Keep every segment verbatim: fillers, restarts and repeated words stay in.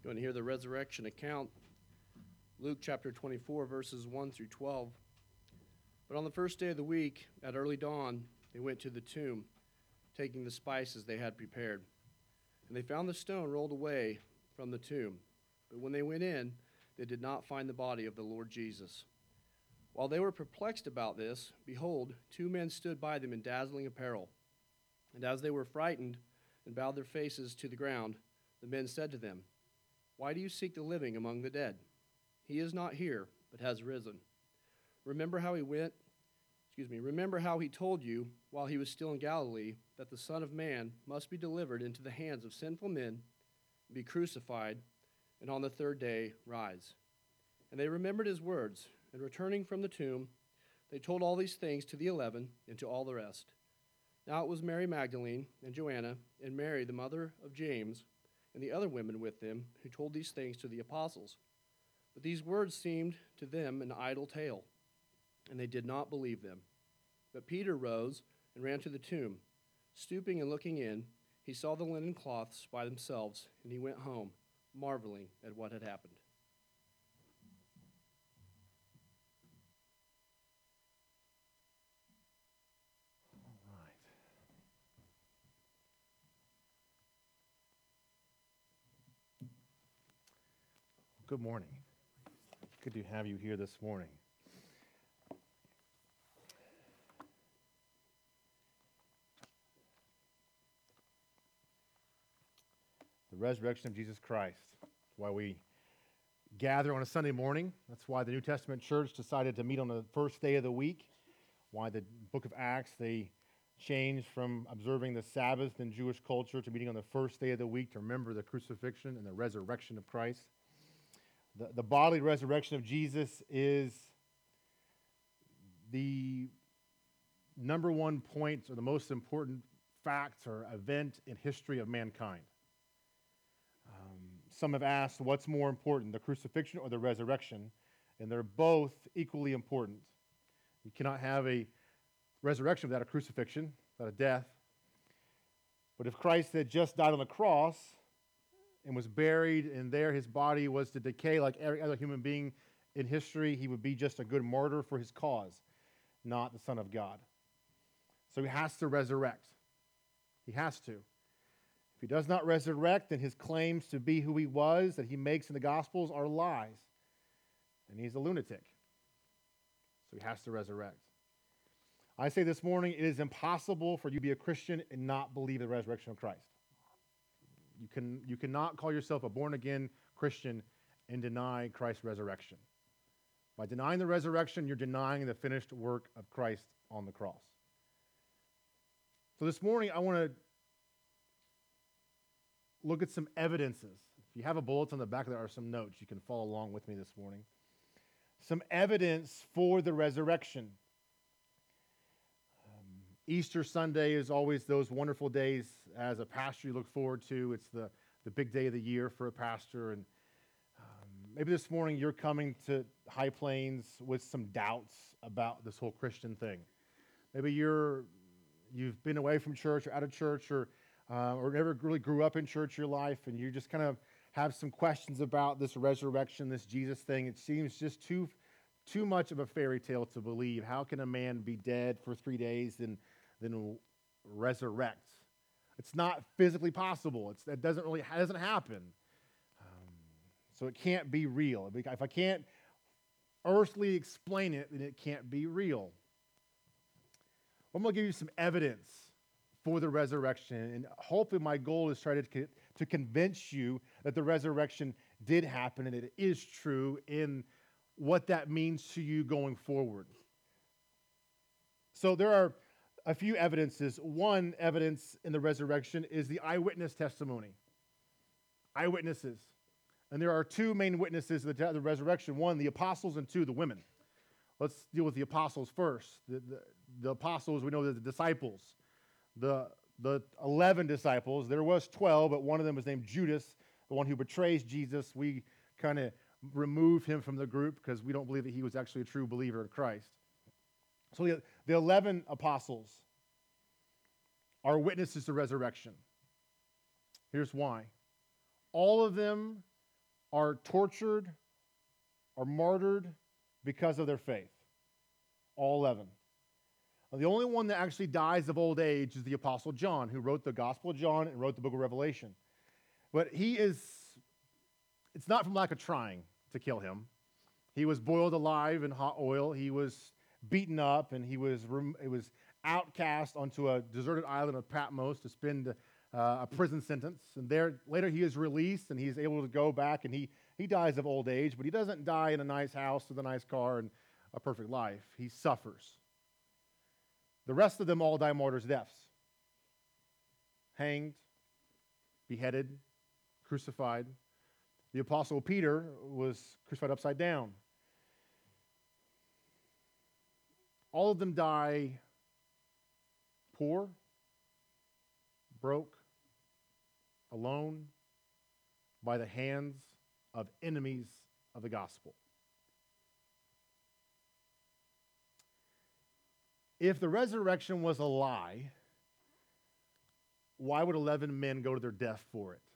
You want to hear the resurrection account? Luke chapter twenty-four, verses one through twelve. But on the first day of the week, at early dawn, they went to the tomb, taking the spices they had prepared. And they found the stone rolled away from the tomb. But when they went in, they did not find the body of the Lord Jesus. While they were perplexed about this, behold, two men stood by them in dazzling apparel. And as they were frightened and bowed their faces to the ground, the men said to them, "Why do you seek the living among the dead? He is not here, but has risen. Remember how he went, excuse me, remember how he told you while he was still in Galilee that the Son of Man must be delivered into the hands of sinful men, be crucified, and on the third day rise." And they remembered his words, and returning from the tomb, they told all these things to the eleven and to all the rest. Now it was Mary Magdalene and Joanna and Mary, the mother of James, and the other women with them who told these things to the apostles. But these words seemed to them an idle tale, and they did not believe them. But Peter rose and ran to the tomb. Stooping and looking in, he saw the linen cloths by themselves, and he went home, marveling at what had happened. All right. Good morning. Good to have you here this morning. The resurrection of Jesus Christ. That's why we gather on a Sunday morning. That's why the New Testament church decided to meet on the first day of the week. Why the book of Acts, they changed from observing the Sabbath in Jewish culture to meeting on the first day of the week to remember the crucifixion and the resurrection of Christ. The, the bodily resurrection of Jesus is the number one point or the most important fact or event in history of mankind. Um, some have asked, what's more important, the crucifixion or the resurrection? And they're both equally important. You cannot have a resurrection without a crucifixion, without a death. But if Christ had just died on the cross and was buried, and there his body was to decay like every other human being in history, he would be just a good martyr for his cause, not the Son of God. So he has to resurrect. He has to. If he does not resurrect, then his claims to be who he was that he makes in the Gospels are lies. And he's a lunatic. So he has to resurrect. I say this morning, it is impossible for you to be a Christian and not believe the resurrection of Christ. You can, you cannot call yourself a born-again Christian and deny Christ's resurrection. By denying the resurrection, you're denying the finished work of Christ on the cross. So this morning, I want to look at some evidences. If you have a bullet on the back, there are some notes. You can follow along with me this morning. Some evidence for the resurrection. Easter Sunday is always those wonderful days as a pastor you look forward to. It's the, the big day of the year for a pastor. And um, maybe this morning you're coming to High Plains with some doubts about this whole Christian thing. Maybe you're, you've been away from church or out of church or, uh, or never really grew up in church your life, and you just kind of have some questions about this resurrection, this Jesus thing. It seems just too, too much of a fairy tale to believe. How can a man be dead for three days and then resurrect? It's not physically possible. It's, that doesn't really doesn't happen. Um, so it can't be real. If I can't earthly explain it, then it can't be real. I'm going to give you some evidence for the resurrection, and hopefully my goal is try to, to convince you that the resurrection did happen and it is true in what that means to you going forward. So there are a few evidences. One evidence in the resurrection is the eyewitness testimony. Eyewitnesses. And there are two main witnesses of the, the resurrection. One, the apostles, and two, the women. Let's deal with the apostles first. The, the, the apostles, we know they're the disciples. The, the eleven disciples, there was twelve, but one of them was named Judas, the one who betrays Jesus. We kind of remove him from the group because we don't believe that he was actually a true believer in Christ. So the, the eleven apostles are witnesses to resurrection. Here's why. All of them are tortured or martyred because of their faith. All eleven. The only one that actually dies of old age is the Apostle John, who wrote the Gospel of John and wrote the book of Revelation. But he is, it's not from lack of trying to kill him. He was boiled alive in hot oil. He was beaten up, and he was, he was outcast onto a deserted island of Patmos to spend uh, a prison sentence. And there, later he is released, and he's able to go back, and he, he dies of old age, but he doesn't die in a nice house with a nice car and a perfect life. He suffers. The rest of them all die martyrs' deaths. Hanged, beheaded, crucified. The Apostle Peter was crucified upside down. All of them die poor, broke, alone, by the hands of enemies of the gospel. If the resurrection was a lie, why would eleven men go to their death for it?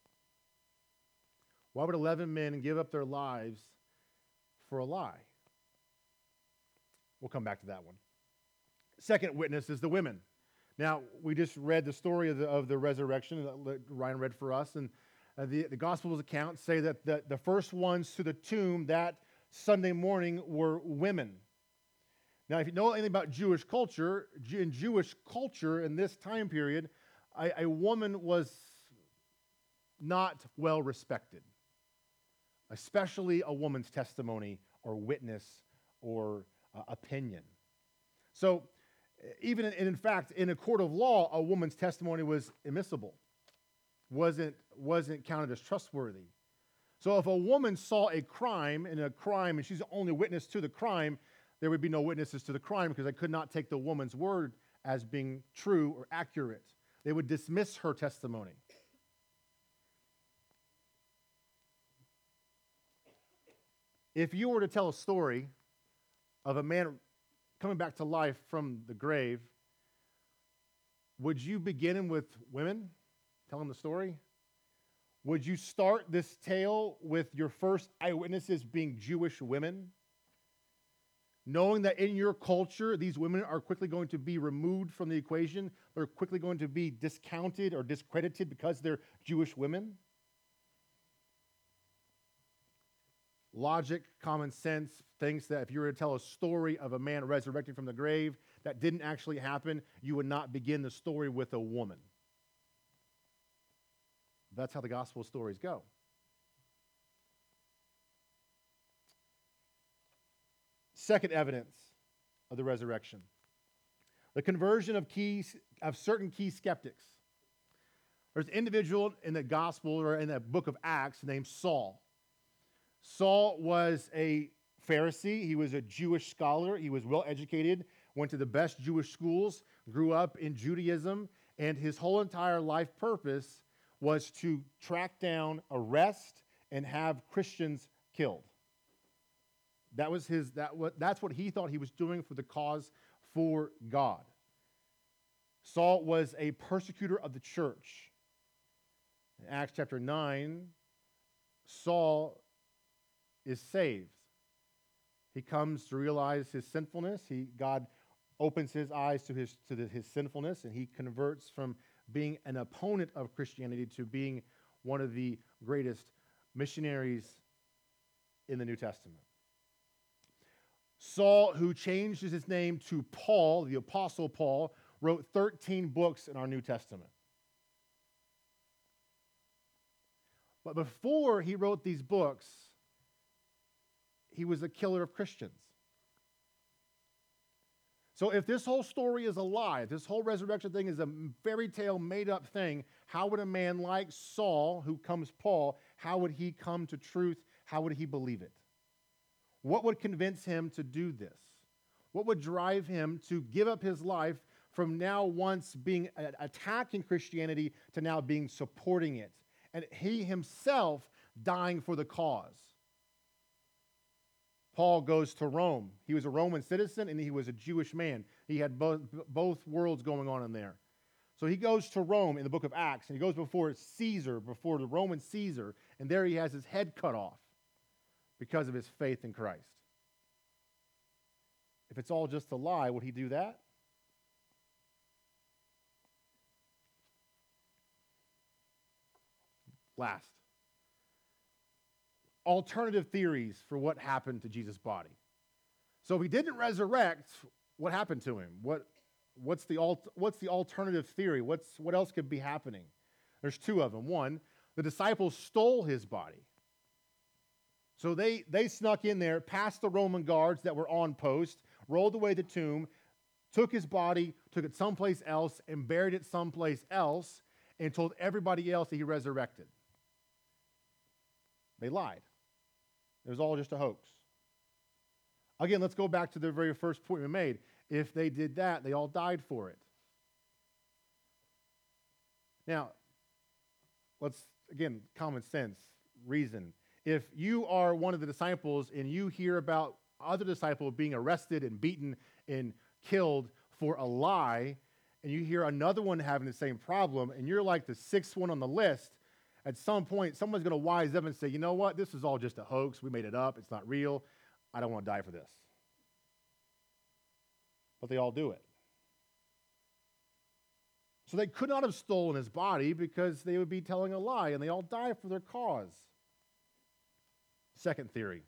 Why would eleven men give up their lives for a lie? We'll come back to that one. Second witness is the women. Now, we just read the story of the, of the resurrection that Ryan read for us, and uh, the, the Gospels accounts say that the, the first ones to the tomb that Sunday morning were women. Now, if you know anything about Jewish culture, in Jewish culture in this time period, a, a woman was not well respected, especially a woman's testimony or witness or uh, opinion. So, even in, in fact, in a court of law, a woman's testimony was immiscible, wasn't, wasn't counted as trustworthy. So if a woman saw a crime in a crime and she's the only witness to the crime, there would be no witnesses to the crime because they could not take the woman's word as being true or accurate. They would dismiss her testimony. If you were to tell a story of a man coming back to life from the grave, would you begin with women telling the story? Would you start this tale with your first eyewitnesses being Jewish women? Knowing that in your culture, these women are quickly going to be removed from the equation, they're quickly going to be discounted or discredited because they're Jewish women? Logic, common sense thinks that if you were to tell a story of a man resurrecting from the grave that didn't actually happen, you would not begin the story with a woman. That's how the gospel stories go. Second evidence of the resurrection, the conversion of key, of certain key skeptics. There's an individual in the gospel or in the book of Acts named Saul. Saul was a Pharisee. He was a Jewish scholar. He was well educated, went to the best Jewish schools, grew up in Judaism, and his whole entire life purpose was to track down, arrest, and have Christians killed. That was his, that what, that's what he thought he was doing for the cause for God. Saul was a persecutor of the church. In Acts chapter nine, Saul is saved. He comes to realize his sinfulness. He, God opens his eyes to his, to the, his sinfulness, and he converts from being an opponent of Christianity to being one of the greatest missionaries in the New Testament. Saul, who changed his name to Paul, the Apostle Paul, wrote thirteen books in our New Testament. But before he wrote these books, he was a killer of Christians. So if this whole story is a lie, if this whole resurrection thing is a fairy tale made-up thing, how would a man like Saul, who comes Paul, how would he come to truth? How would he believe it? What would convince him to do this? What would drive him to give up his life from now once being attacking Christianity to now being supporting it? And he himself dying for the cause. Paul goes to Rome. He was a Roman citizen and he was a Jewish man. He had both, both worlds going on in there. So he goes to Rome in the book of Acts, and he goes before Caesar, before the Roman Caesar, and there he has his head cut off because of his faith in Christ. If it's all just a lie, would he do that? Last. Alternative theories for what happened to Jesus' body. So if he didn't resurrect, what happened to him? What, what's, the alt, what's the alternative theory? What's, what else could be happening? There's two of them. One, the disciples stole his body. So they, they snuck in there, past the Roman guards that were on post, rolled away the tomb, took his body, took it someplace else, and buried it someplace else, and told everybody else that he resurrected. They lied. It was all just a hoax. Again, let's go back to the very first point we made. If they did that, they all died for it. Now, let's, again, common sense, reason. If you are one of the disciples and you hear about other disciple being arrested and beaten and killed for a lie, and you hear another one having the same problem, and you're like the sixth one on the list, at some point, someone's going to wise up and say, you know what, this is all just a hoax. We made it up. It's not real. I don't want to die for this. But they all do it. So they could not have stolen his body because they would be telling a lie, and they all die for their cause. Second theory,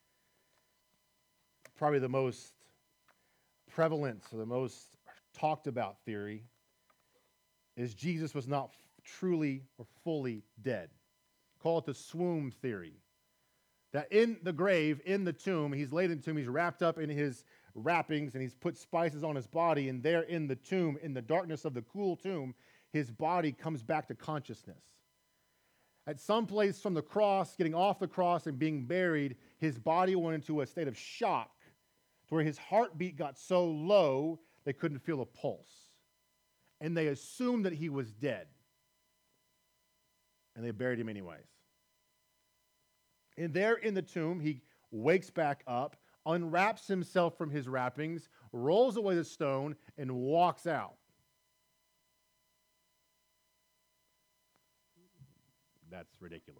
probably the most prevalent or the most talked about theory, is Jesus was not truly or fully dead. Call it the swoon theory. That in the grave, in the tomb, he's laid in the tomb, he's wrapped up in his wrappings, and he's put spices on his body, and there in the tomb, in the darkness of the cool tomb, his body comes back to consciousness. At some place from the cross, getting off the cross and being buried, his body went into a state of shock to where his heartbeat got so low they couldn't feel a pulse. And they assumed that he was dead. And they buried him anyways. And there in the tomb, he wakes back up, unwraps himself from his wrappings, rolls away the stone, and walks out. That's ridiculous.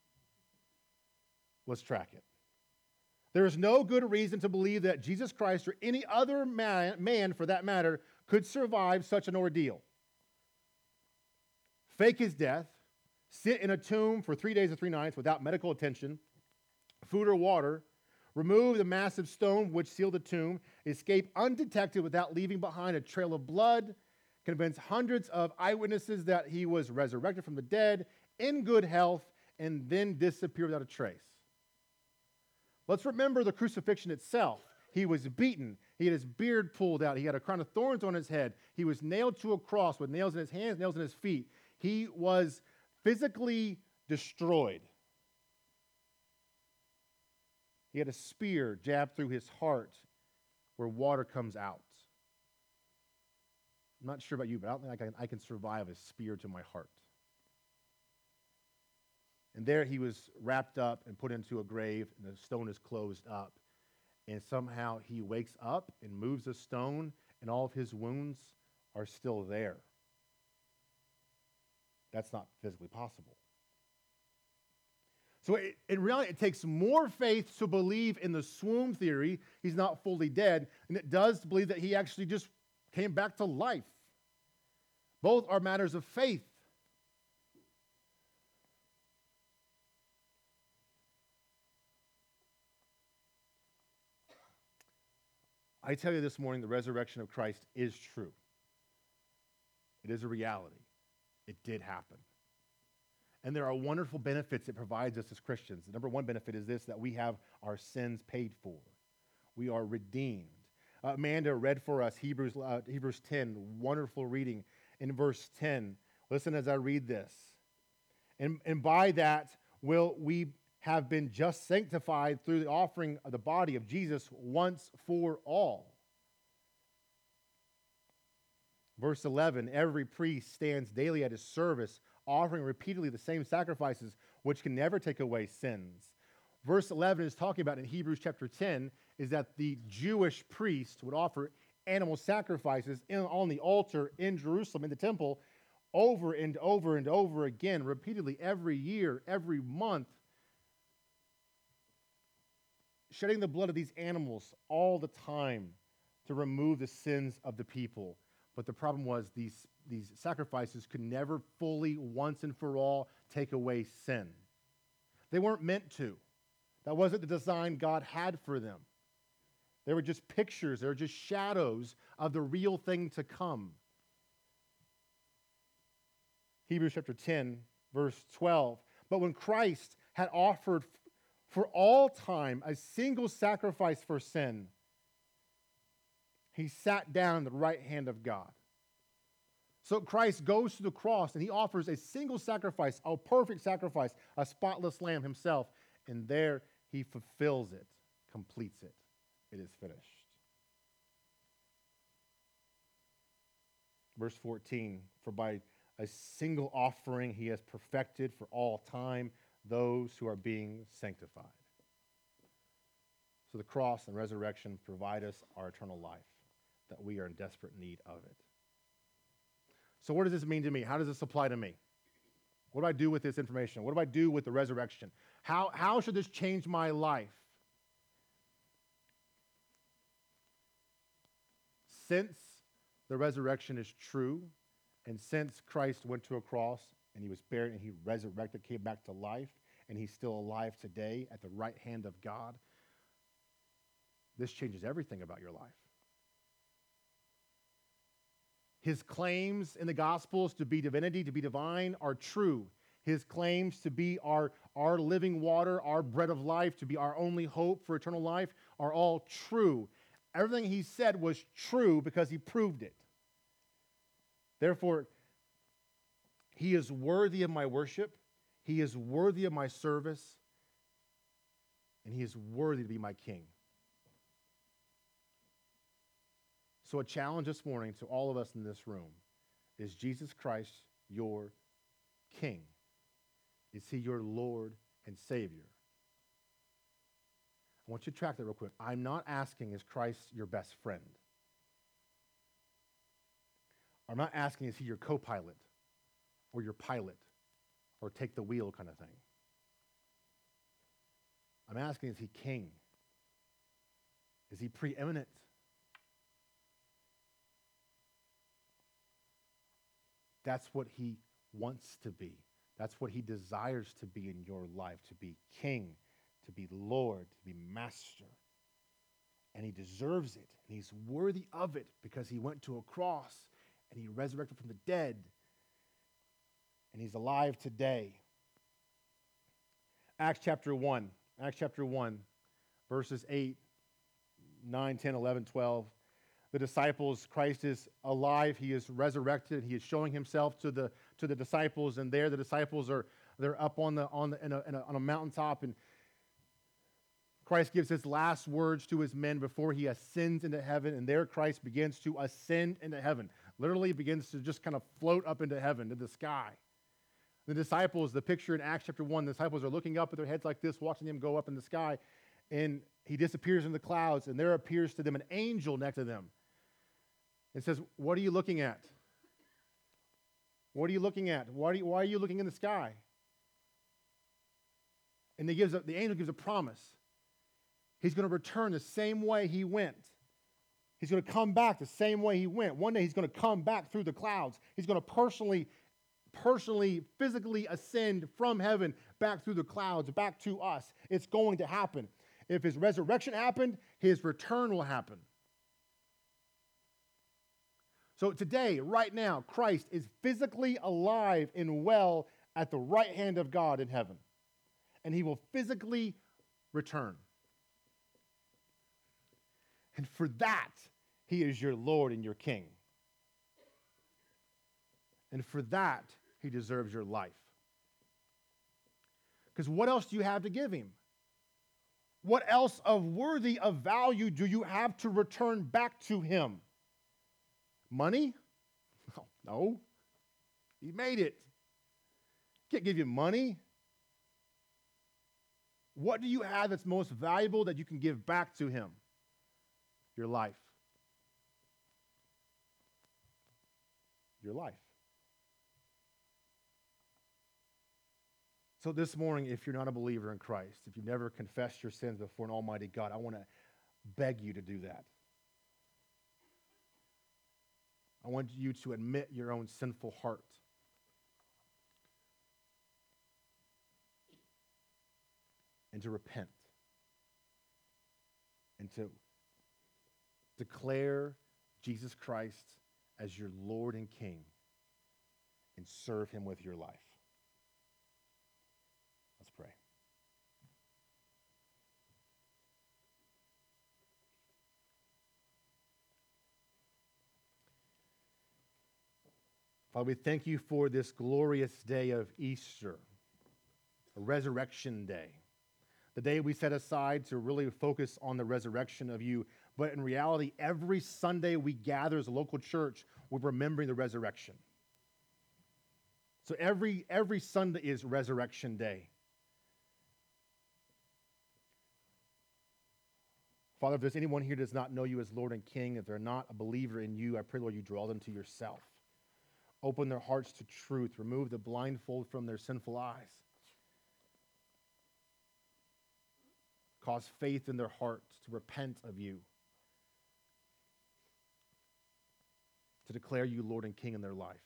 Let's track it. There is no good reason to believe that Jesus Christ or any other man, man for that matter, could survive such an ordeal. Fake his death, sit in a tomb for three days and three nights without medical attention, food or water, remove the massive stone which sealed the tomb, escape undetected without leaving behind a trail of blood, convince hundreds of eyewitnesses that he was resurrected from the dead, in good health, and then disappear without a trace. Let's remember the crucifixion itself. He was beaten. He had his beard pulled out. He had a crown of thorns on his head. He was nailed to a cross with nails in his hands, nails in his feet. He was physically destroyed. He had a spear jabbed through his heart where water comes out. I'm not sure about you, but I don't think I can, I can survive a spear to my heart. And there he was wrapped up and put into a grave, and the stone is closed up. And somehow he wakes up and moves the stone, and all of his wounds are still there. That's not physically possible. So it, in reality, it takes more faith to believe in the swoon theory, he's not fully dead, than it does to believe that he actually just came back to life. Both are matters of faith. I tell you this morning, the resurrection of Christ is true. It is a reality. It did happen. And there are wonderful benefits it provides us as Christians. The number one benefit is this, that we have our sins paid for. We are redeemed. Uh, Amanda read for us Hebrews, uh, Hebrews ten, wonderful reading in verse ten. Listen as I read this. And, and by that will we have been just sanctified through the offering of the body of Jesus once for all. Verse eleven, every priest stands daily at his service, offering repeatedly the same sacrifices, which can never take away sins. Verse eleven is talking about in Hebrews chapter ten, is that the Jewish priest would offer animal sacrifices in, on the altar in Jerusalem, in the temple, over and over and over again, repeatedly, every year, every month, shedding the blood of these animals all the time to remove the sins of the people. But the problem was these, these sacrifices could never fully, once and for all, take away sin. They weren't meant to. That wasn't the design God had for them. They were just pictures. They were just shadows of the real thing to come. Hebrews chapter ten, verse twelve. But when Christ had offered for all time a single sacrifice for sin, he sat down at the right hand of God. So Christ goes to the cross and he offers a single sacrifice, a perfect sacrifice, a spotless lamb himself, and there he fulfills it, completes it. It is finished. Verse fourteen, for by a single offering he has perfected for all time those who are being sanctified. So the cross and resurrection provide us our eternal life, that we are in desperate need of it. So what does this mean to me? How does this apply to me? What do I do with this information? What do I do with the resurrection? How, how should this change my life? Since the resurrection is true, and since Christ went to a cross and he was buried and he resurrected, came back to life, and he's still alive today at the right hand of God, this changes everything about your life. His claims in the Gospels to be divinity, to be divine, are true. His claims to be our, our living water, our bread of life, to be our only hope for eternal life, are all true. Everything he said was true because he proved it. Therefore, he is worthy of my worship, he is worthy of my service, and he is worthy to be my king. So a challenge this morning to all of us in this room is Jesus Christ your king? Is he your Lord and Savior? I want you to track that real quick. I'm not asking, is Christ your best friend? I'm not asking, is he your co-pilot or your pilot or take the wheel kind of thing? I'm asking, is he king? Is he preeminent? That's what he wants to be. That's what he desires to be in your life, to be king, to be Lord, to be master. And he deserves it, and he's worthy of it because he went to a cross and he resurrected from the dead, and he's alive today. Acts chapter one, Acts chapter one, verses eight, nine, ten, eleven, twelve. The disciples, Christ is alive, he is resurrected, he is showing himself to the to the disciples, and there the disciples are they're up on the on the in a, in a, on a mountaintop, and Christ gives his last words to his men before he ascends into heaven, and there Christ begins to ascend into heaven. Literally begins to just kind of float up into heaven, to the sky. The disciples, the picture in Acts chapter one, the disciples are looking up with their heads like this, watching him go up in the sky, and he disappears in the clouds, and there appears to them an angel next to them. It says, what are you looking at? What are you looking at? Why are you, why are you looking in the sky? And he gives a, the angel gives a promise. He's going to return the same way he went. He's going to come back the same way he went. One day he's going to come back through the clouds. He's going to personally, personally, physically ascend from heaven back through the clouds, back to us. It's going to happen. If his resurrection happened, his return will happen. So today, right now, Christ is physically alive and well at the right hand of God in heaven. And he will physically return. And for that, he is your Lord and your King. And for that, he deserves your life. Because what else do you have to give him? What else of worthy of value do you have to return back to him? Money? Oh, no. He made it. Can't give you money. What do you have that's most valuable that you can give back to him? Your life. your life. So this morning, if you're not a believer in Christ, if you've never confessed your sins before an almighty God, I want to beg you to do that. I want you to admit your own sinful heart. And to repent. And to declare Jesus Christ as your Lord and King and serve him with your life. Let's pray. Father, we thank you for this glorious day of Easter, a resurrection day, the day we set aside to really focus on the resurrection of you. But in reality, every Sunday we gather as a local church, we're remembering the resurrection. So every, every Sunday is Resurrection Day. Father, if there's anyone here who does not know you as Lord and King, if they're not a believer in you, I pray, Lord, you draw them to yourself. Open their hearts to truth. Remove the blindfold from their sinful eyes. Cause faith in their hearts to repent of you. To declare you Lord and King in their life.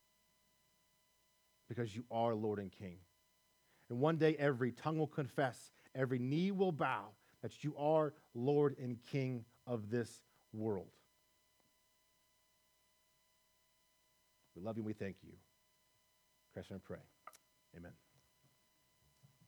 Because you are Lord and King. And one day every tongue will confess, every knee will bow, that you are Lord and King of this world. We love you and we thank you. Christ, I pray. Amen.